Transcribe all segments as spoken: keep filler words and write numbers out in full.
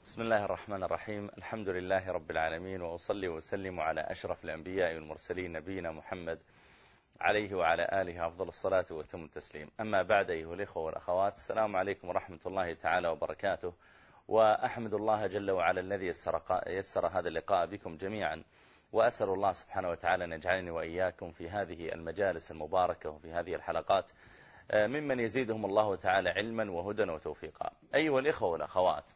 بسم الله الرحمن الرحيم. الحمد لله رب العالمين، وأصلي وأسلم على أشرف الأنبياء والمرسلين نبينا محمد عليه وعلى آله أفضل الصلاة وأتم التسليم. أما بعد، أيها الإخوة والأخوات، السلام عليكم ورحمة الله تعالى وبركاته. وأحمد الله جل وعلا الذي يسر, يسر هذا اللقاء بكم جميعا، وأسأل الله سبحانه وتعالى أن يجعلني وإياكم في هذه المجالس المباركة وفي هذه الحلقات ممن يزيدهم الله تعالى علما وهدى وتوفيقا. أيها الإخوة والأخوات،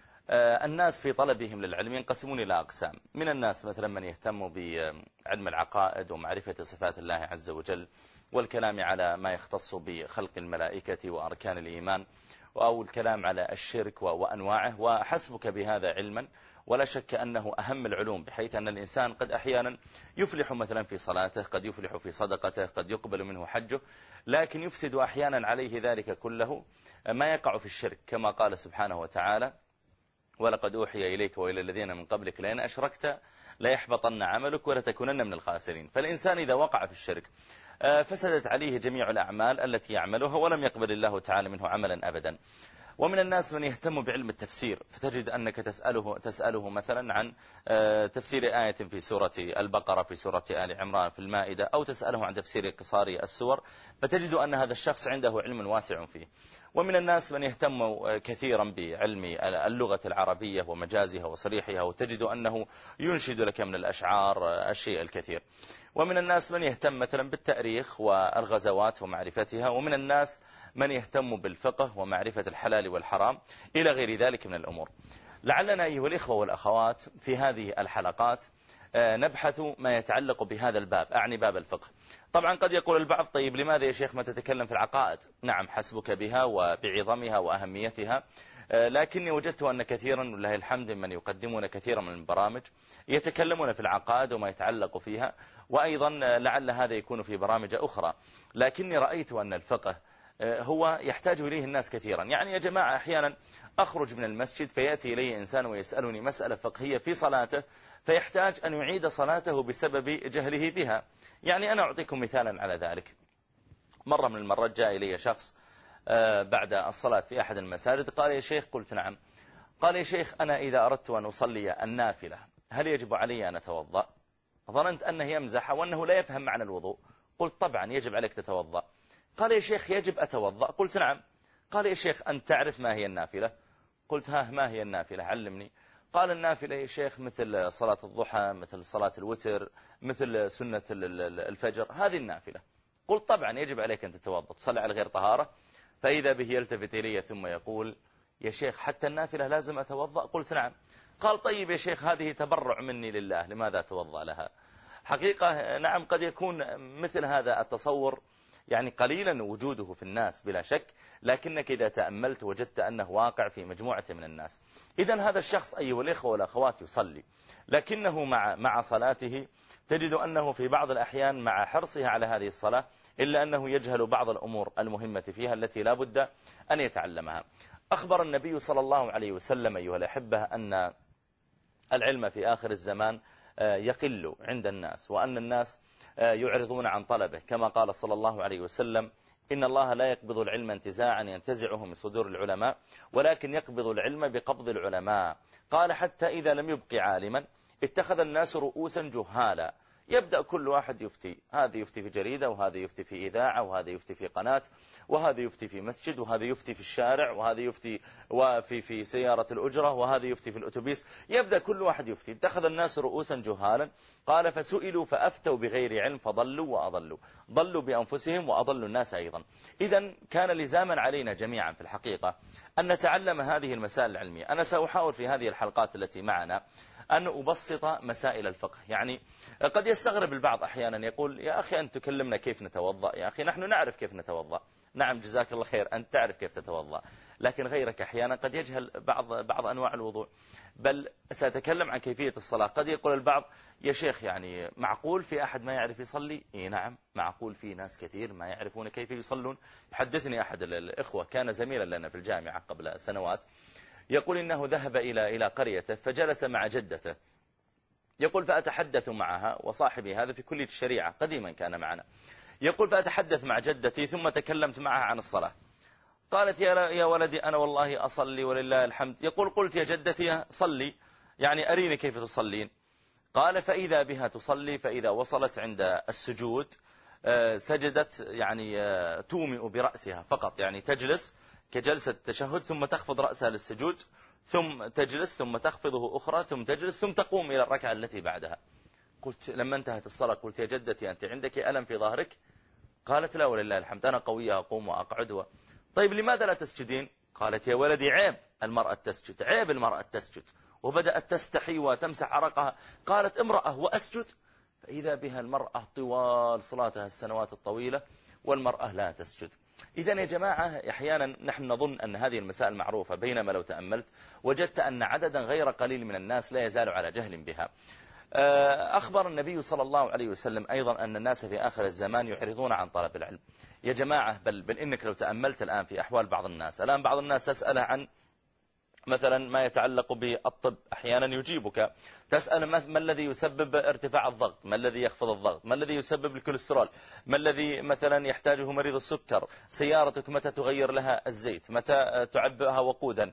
الناس في طلبهم للعلم ينقسمون إلى أقسام. من الناس مثلا من يهتم بعلم العقائد ومعرفة صفات الله عز وجل، والكلام على ما يختص بخلق الملائكة وأركان الإيمان، أو الكلام على الشرك وأنواعه، وحسبك بهذا علما. ولا شك أنه أهم العلوم، بحيث أن الإنسان قد أحيانا يفلح مثلا في صلاته، قد يفلح في صدقته، قد يقبل منه حجه، لكن يفسد أحيانا عليه ذلك كله ما يقع في الشرك، كما قال سبحانه وتعالى: ولقد أوحي إليك وإلى الذين من قبلك لئن أشركت ليحبطن عملك ولتكونن من الخاسرين. فالإنسان إذا وقع في الشرك فسدت عليه جميع الأعمال التي يعملها، ولم يقبل الله تعالى منه عملا أبدا. ومن الناس من يهتم بعلم التفسير، فتجد أنك تسأله, تسأله مثلا عن تفسير آية في سورة البقرة، في سورة آل عمران، في المائدة، أو تسأله عن تفسير قصار السور، فتجد أن هذا الشخص عنده علم واسع فيه. ومن الناس من يهتم كثيرا بعلم اللغة العربية ومجازها وصريحها، وتجد أنه ينشد لك من الأشعار الشيء الكثير. ومن الناس من يهتم مثلا بالتاريخ والغزوات ومعرفتها. ومن الناس من يهتم بالفقه ومعرفة الحلال والحرام إلى غير ذلك من الأمور. لعلنا أيها الإخوة والأخوات في هذه الحلقات نبحث ما يتعلق بهذا الباب، أعني باب الفقه. طبعا قد يقول البعض: طيب لماذا يا شيخ ما تتكلم في العقائد؟ نعم، حسبك بها وبعظمها وأهميتها، لكني وجدت أن كثيرا ولله الحمد من يقدمون كثيرا من البرامج يتكلمون في العقائد وما يتعلق فيها، وأيضا لعل هذا يكون في برامج أخرى. لكني رأيت أن الفقه هو يحتاج إليه الناس كثيرا. يعني يا جماعة، أحيانا أخرج من المسجد فيأتي إلي إنسان ويسألني مسألة فقهية في صلاته، فيحتاج أن يعيد صلاته بسبب جهله بها. يعني أنا أعطيكم مثالا على ذلك. مرة من المرات جاء إلي شخص بعد الصلاة في أحد المساجد، قال: يا شيخ. قلت: نعم. قال: يا شيخ، أنا إذا أردت أن أصلي النافلة هل يجب علي أن أتوضأ؟ ظننت أنه يمزح وأنه لا يفهم معنى الوضوء. قلت: طبعا يجب عليك تتوضأ. قال: يا شيخ، يجب أتوضأ؟ قلت: نعم. قال: يا شيخ، أنت تعرف ما هي النافلة؟ قلت: ها، ما هي النافلة؟ علمني. قال: النافلة يا شيخ مثل صلاة الضحى، مثل صلاة الوتر، مثل سنة الفجر، هذه النافلة. قلت: طبعا يجب عليك أن تتوضأ، تصلي على غير طهارة. فإذا به يلتفت إلي ثم يقول: يا شيخ، حتى النافلة لازم أتوضأ؟ قلت: نعم. قال: طيب يا شيخ، هذه تبرع مني لله، لماذا أتوضأ لها؟ حقيقة نعم، قد يكون مثل هذا التصور يعني قليلا وجوده في الناس بلا شك، لكنك إذا تأملت وجدت أنه واقع في مجموعة من الناس. إذن هذا الشخص أيها الإخوة والأخوات يصلي، لكنه مع مع صلاته تجد أنه في بعض الأحيان مع حرصه على هذه الصلاة إلا أنه يجهل بعض الأمور المهمة فيها التي لا بد أن يتعلمها. أخبر النبي صلى الله عليه وسلم أيها الأحبة أن العلم في آخر الزمان يقل عند الناس، وأن الناس يعرضون عن طلبه، كما قال صلى الله عليه وسلم: إن الله لا يقبض العلم انتزاعا ينتزعه من صدور العلماء، ولكن يقبض العلم بقبض العلماء. قال: حتى إذا لم يبق عالما اتخذ الناس رؤوسا جهالا، يبدأ كل واحد يفتي، هذا يفتي في جريدة، وهذا يفتي في إذاعة، وهذا يفتي في قناة، وهذا يفتي في مسجد، وهذا يفتي في الشارع، وهذا يفتي وفي في سيارة الأجرة، وهذا يفتي في الأتوبيس. يبدأ كل واحد يفتي. اتخذ الناس رؤوسا جهالا. قال: فسئلوا فأفتوا بغير علم فضلوا وأضلوا، ضلوا بأنفسهم وأضلوا الناس أيضا. إذن كان لزاما علينا جميعا في الحقيقة أن نتعلم هذه المسائل العلمية. أنا سأحاول في هذه الحلقات التي معنا أن أبسط مسائل الفقه. يعني قد يستغرب البعض أحيانا، يقول: يا أخي أنت تكلمنا كيف نتوضأ. يا أخي نحن نعرف كيف نتوضأ. نعم، جزاك الله خير، أنت تعرف كيف تتوضأ، لكن غيرك أحيانا قد يجهل بعض بعض أنواع الوضوء. بل سأتكلم عن كيفية الصلاة. قد يقول البعض: يا شيخ، يعني معقول في أحد ما يعرف يصلي؟ إيه نعم، معقول في ناس كثير ما يعرفون كيف يصلون. يحدثني أحد الإخوة كان زميلا لنا في الجامعة قبل سنوات، يقول إنه ذهب إلى إلى قريته فجلس مع جدته. يقول: فأتحدث معها، وصاحبي هذا في كلية الشريعة قديما كان معنا. يقول: فأتحدث مع جدتي ثم تكلمت معها عن الصلاة. قالت يا, يا ولدي أنا والله أصلي ولله الحمد. يقول قلت يا جدتي صلي، يعني أريني كيف تصلين. قال فإذا بها تصلي، فإذا وصلت عند السجود سجدت، يعني تومئ برأسها فقط، يعني تجلس كجلسة التشهد ثم تخفض رأسها للسجود، ثم تجلس ثم تخفضه أخرى، ثم تجلس ثم تقوم إلى الركعة التي بعدها. قلت لما انتهت الصلاة قلت يا جدتي أنت عندك ألم في ظهرك؟ قالت لا ولله الحمد أنا قوية أقوم وأقعد. طيب لماذا لا تسجدين؟ قالت يا ولدي عيب المرأة تسجد، عيب المرأة تسجد. وبدأت تستحي وتمسح عرقها. قالت امرأة وأسجد؟ فإذا بها المرأة طوال صلاتها السنوات الطويلة والمرأة لا تسجد. إذن يا جماعة أحيانا نحن نظن أن هذه المسائل معروفة، بينما لو تأملت وجدت أن عددا غير قليل من الناس لا يزال على جهل بها. أخبر النبي صلى الله عليه وسلم أيضا أن الناس في آخر الزمان يعرضون عن طلب العلم. يا جماعة بل, بل إنك لو تأملت الآن في أحوال بعض الناس، الآن بعض الناس تسأله عن مثلا ما يتعلق بالطب، أحيانا يجيبك. تسأل ما الذي يسبب ارتفاع الضغط، ما الذي يخفض الضغط، ما الذي يسبب الكوليسترول، ما الذي مثلا يحتاجه مريض السكر، سيارتك متى تغير لها الزيت، متى تعبئها وقودا،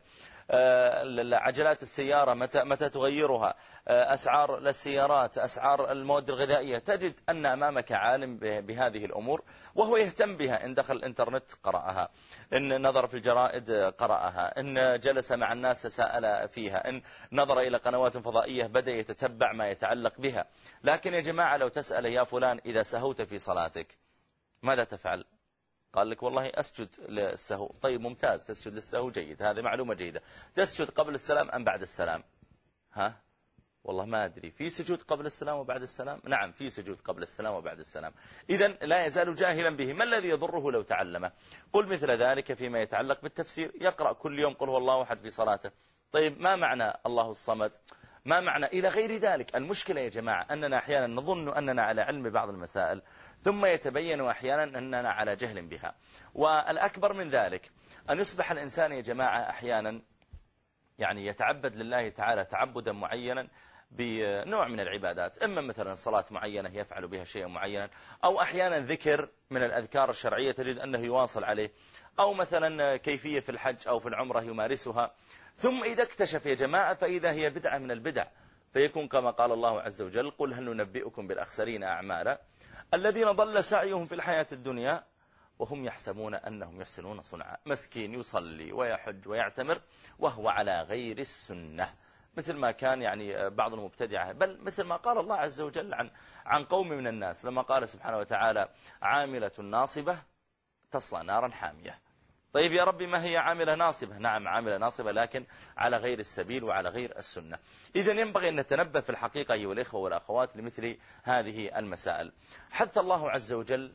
عجلات السيارة متى متى تغيرها، أسعار السيارات، أسعار المواد الغذائية. تجد أن أمامك عالم بهذه الأمور وهو يهتم بها، إن دخل الإنترنت قرأها، إن نظر في الجرائد قرأها، إن جلس مع الناس سأل فيها، إن نظر إلى قنوات فضائية بدأ يتتبع ما يتعلق بها. لكن يا جماعة لو تسأل يا فلان إذا سهوت في صلاتك ماذا تفعل؟ قال لك والله أسجد للسهو. طيب ممتاز، تسجد للسهو جيد، هذه معلومة جيدة. تسجد قبل السلام أم بعد السلام؟ ها والله ما أدري، في سجود قبل السلام وبعد السلام؟ نعم في سجود قبل السلام وبعد السلام. إذن لا يزال جاهلا به. ما الذي يضره لو تعلمه؟ قل مثل ذلك فيما يتعلق بالتفسير، يقرأ كل يوم قل هو الله أحد في صلاته. طيب ما معنى الله الصمد؟ ما معنى إلى غير ذلك. المشكلة يا جماعة أننا أحيانا نظن أننا على علم ببعض المسائل، ثم يتبين أحيانا أننا على جهل بها. والأكبر من ذلك أن يصبح الإنسان يا جماعة أحيانا يعني يتعبد لله تعالى تعبدا معينا بنوع من العبادات، إما مثلا صلاة معينة يفعل بها شيء معينا، أو أحيانا ذكر من الأذكار الشرعية تجد أنه يواصل عليه، أو مثلا كيفية في الحج أو في العمرة يمارسها، ثم إذا اكتشف يا جماعة فإذا هي بدعة من البدع، فيكون كما قال الله عز وجل قل هل ننبئكم بالأخسرين أعمالا الذين ضل سعيهم في الحياة الدنيا وهم يحسبون أنهم يحسنون صنعا. مسكين يصلي ويحج ويعتمر وهو على غير السنة، مثل ما كان يعني بعض المبتدعة، بل مثل ما قال الله عز وجل عن عن قوم من الناس لما قال سبحانه وتعالى عاملة ناصبة تصلى نارا حامية. طيب يا ربي ما هي عاملة ناصبة؟ نعم عاملة ناصبة لكن على غير السبيل وعلى غير السنة. إذن ينبغي أن نتنبه في الحقيقة أيها الإخوة والأخوات لمثل هذه المسائل. حث الله عز وجل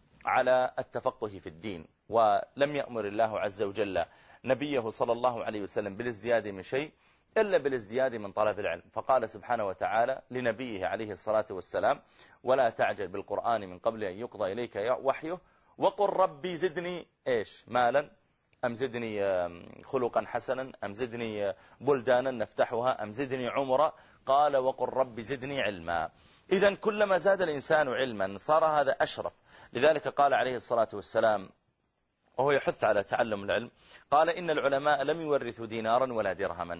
على التفقه في الدين، ولم يأمر الله عز وجل نبيه صلى الله عليه وسلم بالازدياد من شيء إلا بالازدياد من طلب العلم. فقال سبحانه وتعالى لنبيه عليه الصلاة والسلام ولا تعجل بالقرآن من قبل أن يقضى إليك وحيه وقل ربي زدني إيش مالا أم زدني خلقا حسنا أم زدني بلدانا نفتحها أم زدني عمرا. قال وقل ربي زدني علما. إذن كلما زاد الإنسان علما صار هذا أشرف. لذلك قال عليه الصلاة والسلام وهو يحث على تعلم العلم، قال إن العلماء لم يورثوا دينارا ولا درهما.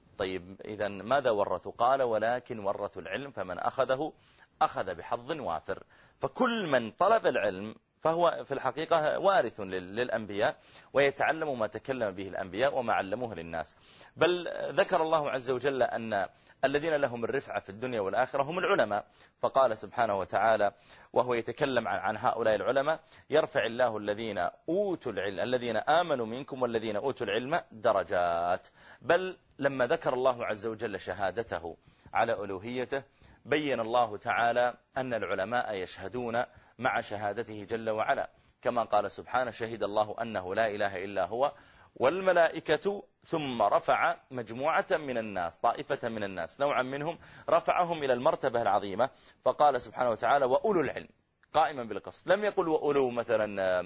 طيب إذن ماذا ورثوا؟ قال ولكن ورثوا العلم فمن أخذه أخذ بحظ وافر. فكل من طلب العلم فهو في الحقيقة وارث للأنبياء ويتعلم ما تكلم به الأنبياء وما علموه للناس. بل ذكر الله عز وجل أن الذين لهم الرفعة في الدنيا والآخرة هم العلماء، فقال سبحانه وتعالى وهو يتكلم عن, عن هؤلاء العلماء يرفع الله الذين أوتوا العلم الذين آمنوا منكم والذين أوتوا العلم درجات. بل لما ذكر الله عز وجل شهادته على ألوهيته بين الله تعالى أن العلماء يشهدون مع شهادته جل وعلا، كما قال سبحانه شهد الله أنه لا إله إلا هو والملائكة ثم رفع مجموعة من الناس طائفة من الناس نوعا منهم رفعهم إلى المرتبة العظيمة. فقال سبحانه وتعالى وأولو العلم قائما بالقسط، لم يقل وأولو مثلا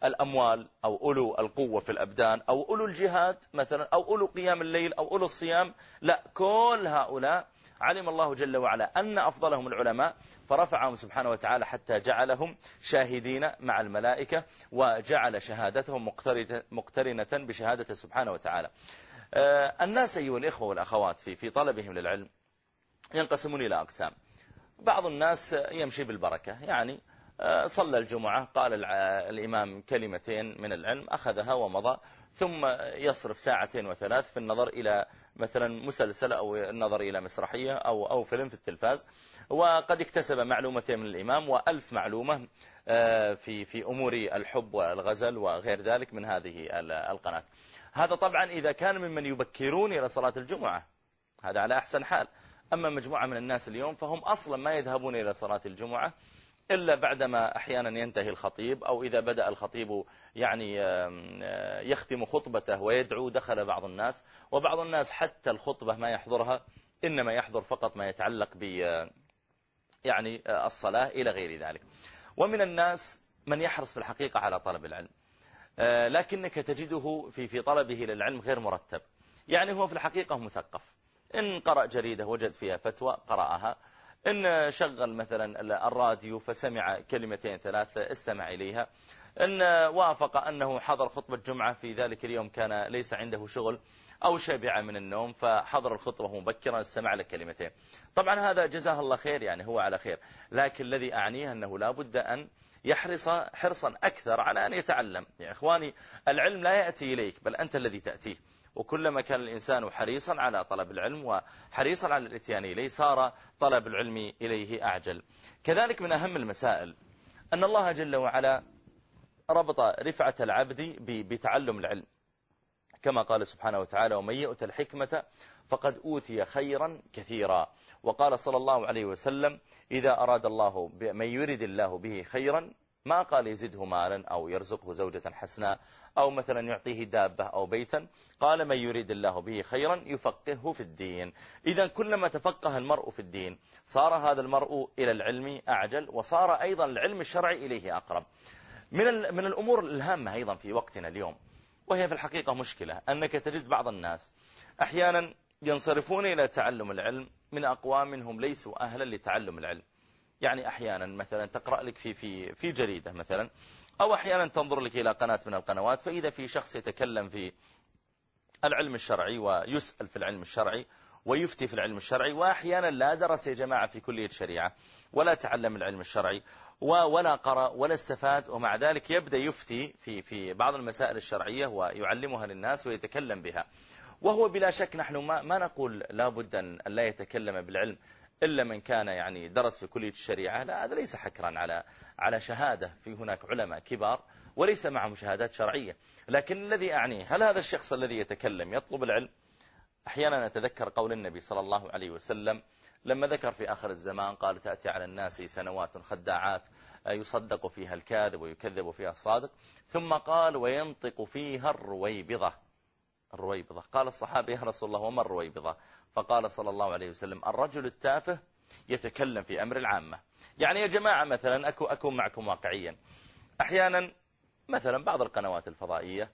الأموال أو أولو القوة في الأبدان أو أولو الجهاد مثلا أو أولو قيام الليل أو أولو الصيام، لا، كل هؤلاء علم الله جل وعلا أن أفضلهم العلماء فرفعهم سبحانه وتعالى حتى جعلهم شاهدين مع الملائكة، وجعل شهادتهم مقترنة بشهادته سبحانه وتعالى. الناس أيها الإخوة والأخوات في في طلبهم للعلم ينقسمون إلى أقسام. بعض الناس يمشي بالبركة، يعني صلى الجمعة قال الإمام كلمتين من العلم أخذها ومضى، ثم يصرف ساعتين وثلاث في النظر إلى مثلا مسلسل أو النظر إلى مسرحية أو أو فيلم في التلفاز، وقد اكتسب معلومتين من الإمام وألف معلومة في في أمور الحب والغزل وغير ذلك من هذه القناة. هذا طبعا إذا كان ممن يبكرون إلى صلاة الجمعة، هذا على أحسن حال. أما مجموعة من الناس اليوم فهم أصلا ما يذهبون إلى صلاة الجمعة إلا بعدما أحيانا ينتهي الخطيب، أو إذا بدأ الخطيب يعني يختم خطبته ويدعو دخل بعض الناس، وبعض الناس حتى الخطبة ما يحضرها، إنما يحضر فقط ما يتعلق ب يعني الصلاة إلى غير ذلك. ومن الناس من يحرص في الحقيقة على طلب العلم، لكنك تجده في في طلبه للعلم غير مرتب، يعني هو في الحقيقة مثقف، إن قرأ جريدة وجد فيها فتوى قرأها، إن شغل مثلا الراديو فسمع كلمتين ثلاثة استمع إليها، إن وافق أنه حضر خطبة جمعة في ذلك اليوم كان ليس عنده شغل أو شبع من النوم فحضر الخطبة مبكرا استمع لك كلمتين. طبعا هذا جزاه الله خير، يعني هو على خير، لكن الذي أعنيه أنه لا بد أن يحرص حرصا أكثر على أن يتعلم. يا إخواني، العلم لا يأتي إليك بل أنت الذي تأتيه، وكلما كان الإنسان حريصا على طلب العلم وحريصا على الاتيان إليه صار طلب العلم إليه أعجل. كذلك من أهم المسائل أن الله جل وعلا ربط رفعة العبد بتعلم العلم، كما قال سبحانه وتعالى: ومن يؤت الحكمة فقد أوتي خيرا كثيرا. وقال صلى الله عليه وسلم: إذا أراد الله من يريد الله به خيرا ما قال يزده مالا أو يرزقه زوجة حسناء أو مثلا يعطيه دابة أو بيتا، قال: من يريد الله به خيرا يفقهه في الدين. إذا كلما تفقه المرء في الدين صار هذا المرء إلى العلم أعجل، وصار أيضا العلم الشرعي إليه أقرب. من من الأمور الهامة أيضا في وقتنا اليوم، وهي في الحقيقة مشكلة، أنك تجد بعض الناس أحيانا ينصرفون إلى تعلم العلم من أقوام هم ليسوا أهلا لتعلم العلم. يعني أحيانا مثلا تقرأ لك في في في جريدة مثلا، أو أحيانا تنظر لك إلى قناة من القنوات، فإذا في شخص يتكلم في العلم الشرعي ويسأل في العلم الشرعي ويفتي في العلم الشرعي، وأحيانا لا درس يا جماعة في كلية شريعة ولا تعلم العلم الشرعي ولا قرأ ولا استفاد، ومع ذلك يبدأ يفتي في في بعض المسائل الشرعية ويعلمها للناس ويتكلم بها. وهو بلا شك نحن ما, ما نقول لا بد أن لا يتكلم بالعلم إلا من كان يعني درس في كلية الشريعة، لا، هذا ليس حكرا على على شهادة، في هناك علماء كبار وليس معهم شهادات شرعية. لكن الذي أعنيه، هل هذا الشخص الذي يتكلم يطلب العلم؟ أحيانا نتذكر قول النبي صلى الله عليه وسلم لما ذكر في آخر الزمان قال: تأتي على الناس سنوات خداعات يصدق فيها الكاذب ويكذب فيها الصادق، ثم قال: وينطق فيها الرويبضة. الرويبضة، قال الصحابة: يا رسول الله وما الرويبضة؟ فقال صلى الله عليه وسلم: الرجل التافه يتكلم في أمر العامة. يعني يا جماعة مثلا أكون معكم واقعيا، أحيانا مثلا بعض القنوات الفضائية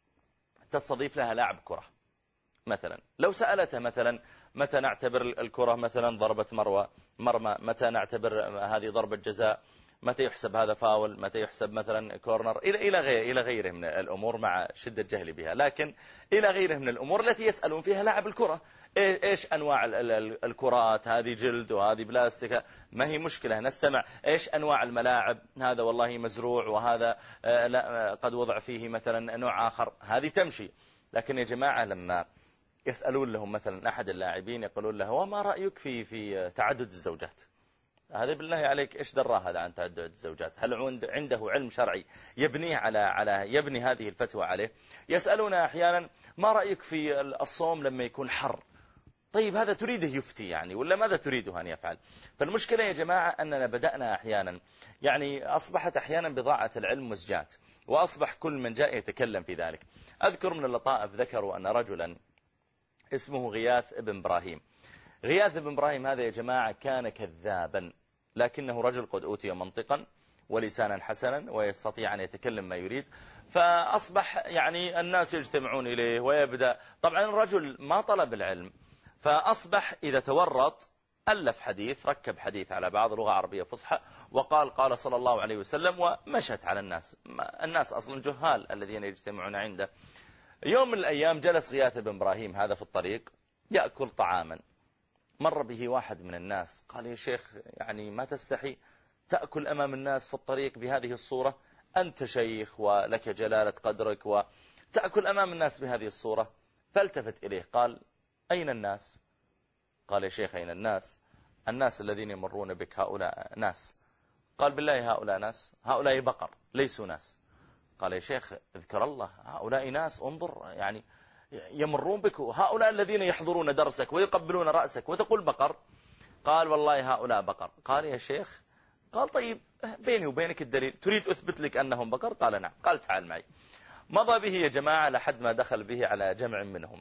تستضيف لها لاعب كرة مثلا، لو سألته مثلا: متى نعتبر الكرة مثلا ضربة مروى مرمى، متى نعتبر هذه ضربة جزاء، متى يحسب هذا فاول، متى يحسب مثلا كورنر، إلى إلى غير إلى غيره من الأمور، مع شدة جهلي بها، لكن إلى غيره من الأمور التي يسألون فيها لاعب الكرة: إيش أنواع الكرات، هذه جلد وهذه بلاستيك، ما هي مشكلة نستمع. إيش أنواع الملاعب، هذا والله مزروع وهذا لا قد وضع فيه مثلا نوع آخر، هذه تمشي. لكن يا جماعة لما يسألون لهم مثلا أحد اللاعبين يقولون له: وما رأيك في في تعدد الزوجات؟ هذا بالله عليك إيش دراه هذا عن تعدد الزوجات؟ هل عنده علم شرعي يبنيه على على يبني هذه الفتوى عليه؟ يسألون أحيانا: ما رأيك في الصوم لما يكون حر؟ طيب هذا تريده يفتي يعني، ولا ماذا تريده أن يفعل؟ فالمشكلة يا جماعة أننا بدأنا أحيانا، يعني أصبحت أحيانا بضاعة العلم مزجات، وأصبح كل من جاء يتكلم في ذلك. أذكر من اللطائف ذكروا أن رجلا اسمه غياث ابن إبراهيم. غياث ابن إبراهيم هذا يا جماعة كان كذابا، لكنه رجل قد أوتي منطقا ولسانا حسنا ويستطيع أن يتكلم ما يريد. فأصبح يعني الناس يجتمعون إليه ويبدأ. طبعا الرجل ما طلب العلم، فأصبح إذا تورط ألف حديث، ركب حديث على بعض لغة عربية فصحى وقال قال صلى الله عليه وسلم، ومشت على الناس. الناس أصلا جهال الذين يجتمعون عنده. يوم من الأيام جلس غياث بن إبراهيم هذا في الطريق يأكل طعاما، مر به واحد من الناس قال يا شيخ يعني ما تستحي تأكل أمام الناس في الطريق بهذه الصورة؟ أنت شيخ ولك جلالة قدرك وتأكل أمام الناس بهذه الصورة. فالتفت إليه قال أين الناس؟ قال يا شيخ أين الناس؟ الناس الذين يمرون بك هؤلاء ناس. قال بالله هؤلاء ناس؟ هؤلاء بقر ليسوا ناس. قال يا شيخ اذكر الله، هؤلاء ناس، انظر يعني يمرون بك، هؤلاء الذين يحضرون درسك ويقبلون رأسك وتقول بقر. قال والله هؤلاء بقر. قال يا شيخ، قال طيب بيني وبينك الدليل، تريد أثبت لك أنهم بقر؟ قال نعم. قال تعال معي. مضى به يا جماعة لحد ما دخل به على جمع منهم.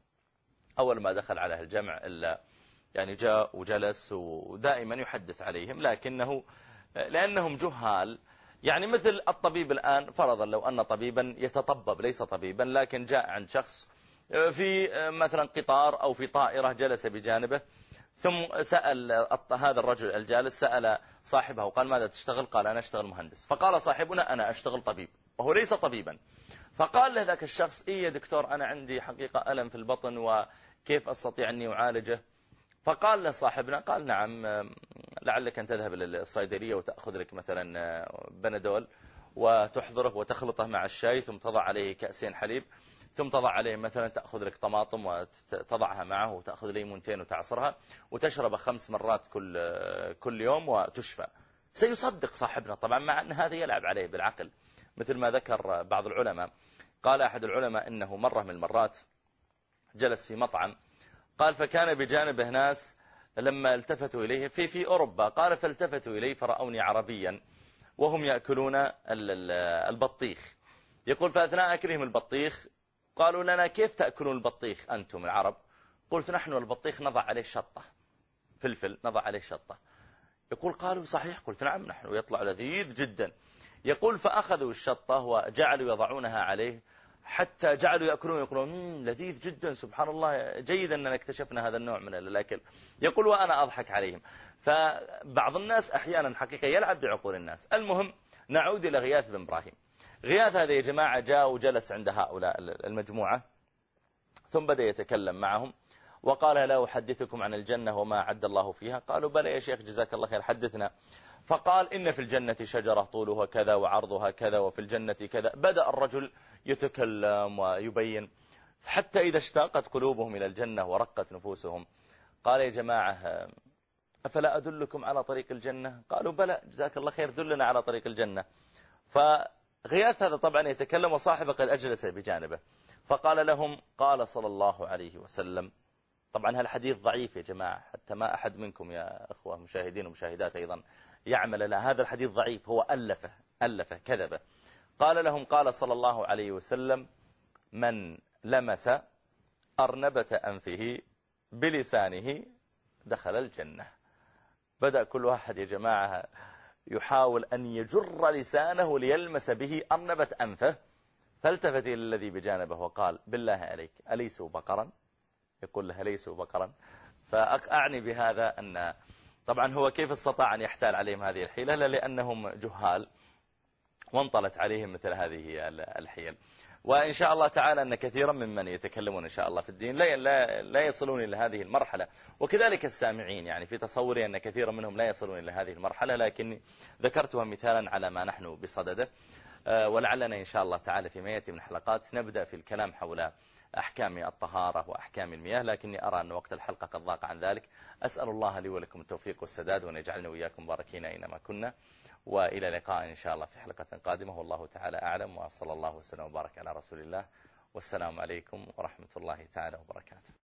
أول ما دخل على الجمع إلا يعني جاء وجلس ودائما يحدث عليهم، لكنه لأنهم جهال، يعني مثل الطبيب الآن فرضا لو أن طبيبا يتطبب ليس طبيبا، لكن جاء عند شخص في مثلا قطار أو في طائرة جلس بجانبه، ثم سأل هذا الرجل الجالس سأل صاحبه وقال ماذا تشتغل؟ قال أنا أشتغل مهندس. فقال صاحبنا أنا أشتغل طبيب وهو ليس طبيبا. فقال له ذاك الشخص إيه يا دكتور أنا عندي حقيقة ألم في البطن وكيف أستطيع أني أعالجه؟ فقال له صاحبنا قال نعم لعلك أن تذهب إلى الصيدلية وتأخذ لك مثلا بنادول وتحضره وتخلطه مع الشاي، ثم تضع عليه كأسين حليب، ثم تضع عليه مثلا تأخذ لك طماطم وتضعها معه وتأخذ ليمونتين وتعصرها وتشرب خمس مرات كل كل يوم وتشفى. سيصدق صاحبنا طبعا، مع أن هذا يلعب عليه بالعقل مثل ما ذكر بعض العلماء. قال أحد العلماء إنه مرة من المرات جلس في مطعم، قال فكان بجانبه ناس لما التفتوا إليه في في أوروبا، قال فالتفتوا إليه فرأوني عربيا وهم يأكلون البطيخ. يقول فأثناء أكلهم البطيخ قالوا لنا كيف تأكلون البطيخ أنتم العرب؟ قلت نحن البطيخ نضع عليه شطة، فلفل نضع عليه شطة. يقول قالوا صحيح؟ قلت نعم نحن يطلع لذيذ جدا. يقول فأخذوا الشطة وجعلوا يضعونها عليه حتى جعلوا يأكلون يقولون لذيذ جدا سبحان الله جيد أننا اكتشفنا هذا النوع من الأكل. يقول وأنا أضحك عليهم. فبعض الناس أحيانا حقيقة يلعب بعقول الناس. المهم نعود إلى غياث بن إبراهيم. غياث هذا يا جماعة جاء وجلس عند هؤلاء المجموعة، ثم بدأ يتكلم معهم وقال لا أحدثكم عن الجنة وما أعد الله فيها؟ قالوا بلى يا شيخ جزاك الله خير حدثنا. فقال إن في الجنة شجرة طولها كذا وعرضها كذا وفي الجنة كذا. بدأ الرجل يتكلم ويبين حتى إذا اشتاقت قلوبهم إلى الجنة ورقت نفوسهم. قال يا جماعة أفلا أدلكم على طريق الجنة؟ قالوا بلى جزاك الله خير دلنا على طريق الجنة. فغياث هذا طبعا يتكلم وصاحبه قد أجلس بجانبه، فقال لهم قال صلى الله عليه وسلم. طبعا هالحديث ضعيف يا جماعة، حتى ما أحد منكم يا أخوة مشاهدين ومشاهدات أيضا يعمل لا، هذا الحديث ضعيف، هو ألفه ألفه كذبه. قال لهم قال صلى الله عليه وسلم من لمس أرنبة أنفه بلسانه دخل الجنة. بدأ كل واحد يا جماعة يحاول أن يجر لسانه ليلمس به أرنبة أنفه. فالتفت إلى الذي بجانبه وقال بالله عليك أليسوا بقرا؟ يقول له ليسوا بقرا. فأعني بهذا أن طبعا هو كيف استطاع أن يحتال عليهم هذه الحيلة؟ لأنهم جهال وانطلت عليهم مثل هذه الحيل. وإن شاء الله تعالى أن كثيرا ممن يتكلمون إن شاء الله في الدين لا لا, لا يصلون إلى هذه المرحلة، وكذلك السامعين يعني في تصوري أن كثيرا منهم لا يصلون إلى هذه المرحلة، لكني ذكرتها مثالا على ما نحن بصدده. ولعلنا إن شاء الله تعالى فيما يأتي من حلقات نبدأ في الكلام حول أحكام الطهارة وأحكام المياه، لكني أرى أن وقت الحلقة قد ضاق عن ذلك. أسأل الله لي ولكم التوفيق والسداد، وأن يجعلنا وإياكم باركين أينما كنا، وإلى لقاء إن شاء الله في حلقة قادمة، والله تعالى أعلم، وصلى الله وسلم وبارك على رسول الله، والسلام عليكم ورحمة الله تعالى وبركاته.